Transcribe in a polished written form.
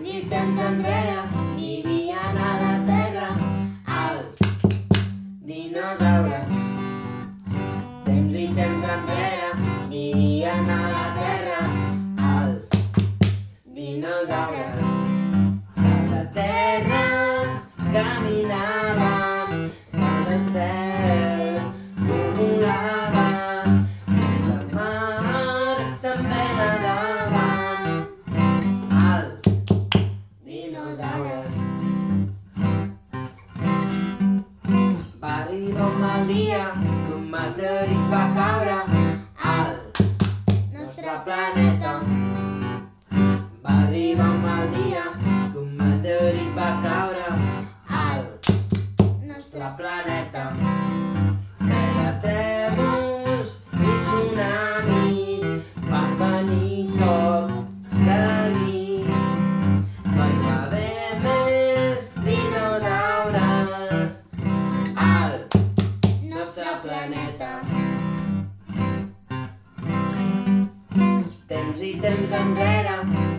Temps i temps enrere vivien a la terra els dinosaures. Temps i temps enrere vivien a la terra els dinosaures. Per la terra caminaven, pel del cel volaven, dins el mar també nadaven els dinosaures. Va arribar un mal dia que un meteorit va caure al nostre planeta. Va arribar un mal dia que un meteorit va caure al nostre planeta. Terratrèmols i tsunamis van venir tot seguit. No hi va haver més dinosaures al nostre planeta. Temps i temps enrere